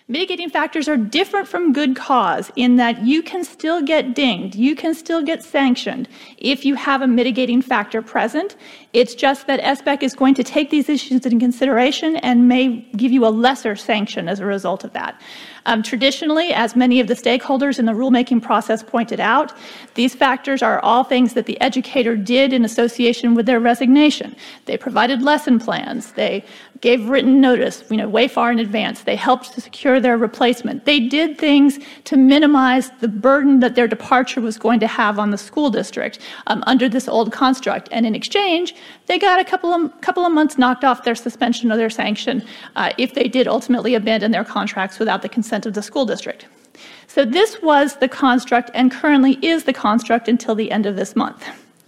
Mitigating factors are different from good cause in that you can still get dinged, you can still get sanctioned if you have a mitigating factor present. It's just that SBEC is going to take these issues into consideration and may give you a lesser sanction as a result of that. Traditionally, as many of the stakeholders in the rulemaking process pointed out, these factors are all things that the educator did in association with their resignation. They provided lesson plans. They gave written notice, way far in advance. They helped to secure their replacement. They did things to minimize the burden that their departure was going to have on the school district under this old construct. And in exchange, they got a couple of months knocked off their suspension or their sanction if they did ultimately abandon their contracts without the consent of the school district. So this was the construct and currently is the construct until the end of this month.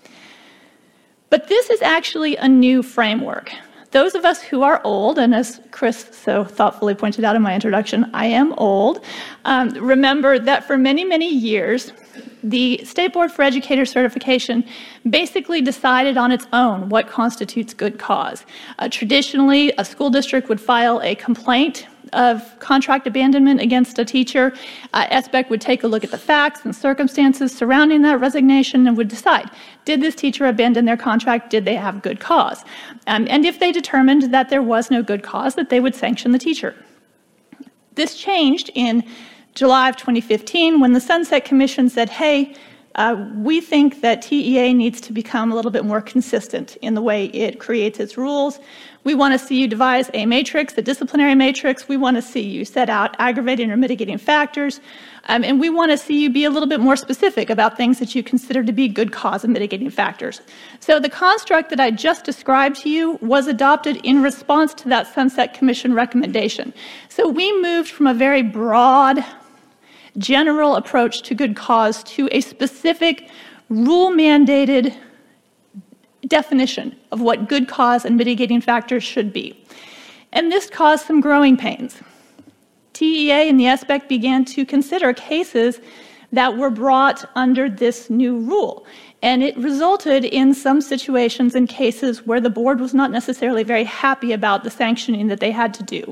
But this is actually a new framework. Those of us who are old, and as Chris so thoughtfully pointed out in my introduction, I am old, remember that for many, many years, the State Board for Educator Certification basically decided on its own what constitutes good cause. Traditionally, a school district would file a complaint of contract abandonment against a teacher. SBEC would take a look at the facts and circumstances surrounding that resignation and would decide, did this teacher abandon their contract? Did they have good cause? And if they determined that there was no good cause, that they would sanction the teacher. This changed in July of 2015 when the Sunset Commission said, hey, we think that TEA needs to become a little bit more consistent in the way it creates its rules. We want to see you devise a matrix, a disciplinary matrix. We want to see you set out aggravating or mitigating factors. And we want to see you be a little bit more specific about things that you consider to be good cause and mitigating factors. So the construct that I just described to you was adopted in response to that Sunset Commission recommendation. So we moved from a very broad, general approach to good cause to a specific rule-mandated definition of what good cause and mitigating factors should be. And this caused some growing pains. TEA and the SBEC began to consider cases that were brought under this new rule. And it resulted in some situations and cases where the board was not necessarily very happy about the sanctioning that they had to do.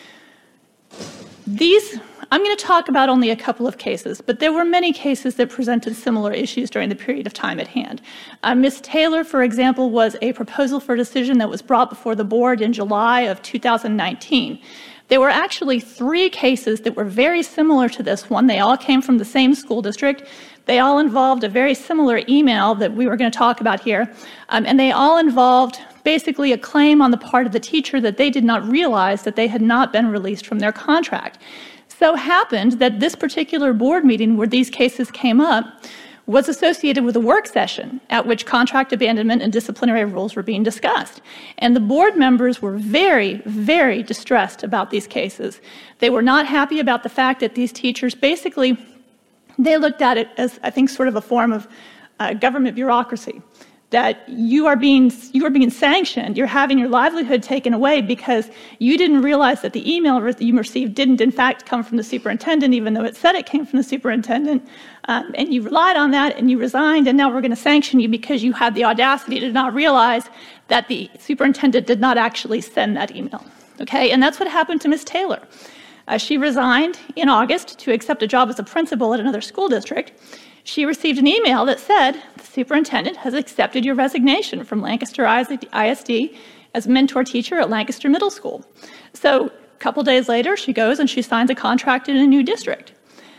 I'm going to talk about only a couple of cases, but there were many cases that presented similar issues during the period of time at hand. Ms. Taylor, for example, was a proposal for decision that was brought before the board in July of 2019. There were actually 3 cases that were very similar to this one. They all came from the same school district. They all involved a very similar email that we were going to talk about here, and they all involved basically a claim on the part of the teacher that they did not realize that they had not been released from their contract. So happened that this particular board meeting where these cases came up was associated with a work session at which contract abandonment and disciplinary rules were being discussed. And the board members were very, very distressed about these cases. They were not happy about the fact that these teachers basically, they looked at it as, I think, sort of a form of government bureaucracy. That you are being sanctioned, you're having your livelihood taken away because you didn't realize that the email that you received didn't in fact come from the superintendent, even though it said it came from the superintendent, and you relied on that and you resigned, and now we're going to sanction you because you had the audacity to not realize that the superintendent did not actually send that email. Okay, and that's what happened to Ms. Taylor. She resigned in August to accept a job as a principal at another school district. She received an email that said, the superintendent has accepted your resignation from Lancaster ISD as mentor teacher at Lancaster Middle School. So a couple days later, she goes and she signs a contract in a new district.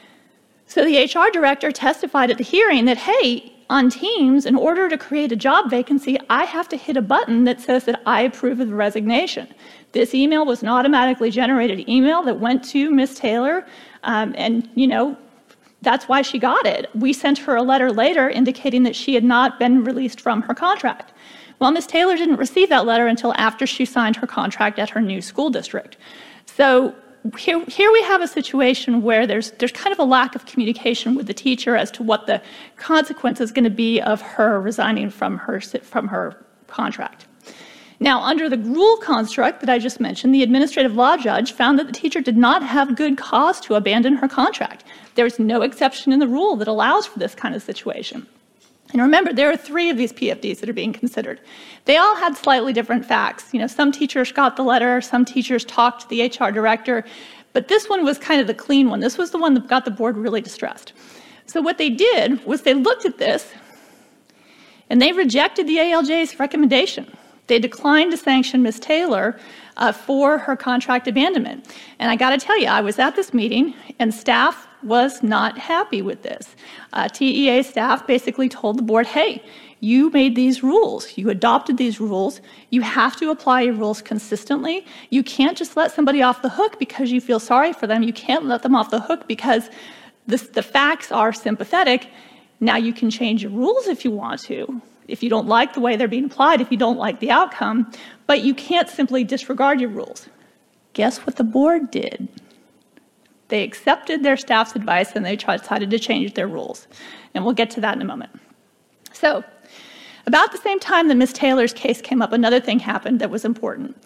So the HR director testified at the hearing that, hey, on Teams, in order to create a job vacancy, I have to hit a button that says that I approve of the resignation. This email was an automatically generated email that went to Ms. Taylor, and, that's why she got it. We sent her a letter later indicating that she had not been released from her contract. Well, Ms. Taylor didn't receive that letter until after she signed her contract at her new school district. So here we have a situation where there's kind of a lack of communication with the teacher as to what the consequence is going to be of her resigning from her contract. Now, under the rule construct that I just mentioned, the administrative law judge found that the teacher did not have good cause to abandon her contract. There's no exception in the rule that allows for this kind of situation. And remember, there are 3 of these PFDs that are being considered. They all had slightly different facts. Some teachers got the letter, some teachers talked to the HR director, But this one was kind of the clean one. This was the one that got the board really distressed. So what they did was they looked at this, and they rejected the ALJ's recommendation. They declined to sanction Ms. Taylor for her contract abandonment. And I got to tell you, I was at this meeting, and staff was not happy with this. TEA staff basically told the board, hey, you made these rules. You adopted these rules. You have to apply your rules consistently. You can't just let somebody off the hook because you feel sorry for them. You can't let them off the hook because the facts are sympathetic. Now you can change your rules if you want to, if you don't like the way they're being applied, if you don't like the outcome, but you can't simply disregard your rules. Guess what the board did? They accepted their staff's advice and they decided to change their rules. And we'll get to that in a moment. So, about the same time that Ms. Taylor's case came up, another thing happened that was important.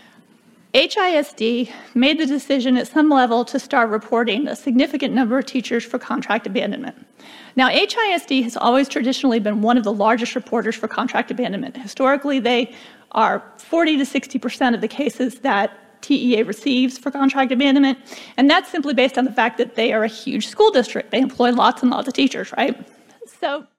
HISD made the decision at some level to start reporting a significant number of teachers for contract abandonment. Now, HISD has always traditionally been one of the largest reporters for contract abandonment. Historically, they are 40 to 60% of the cases that TEA receives for contract abandonment, and that's simply based on the fact that they are a huge school district. They employ lots and lots of teachers, right? So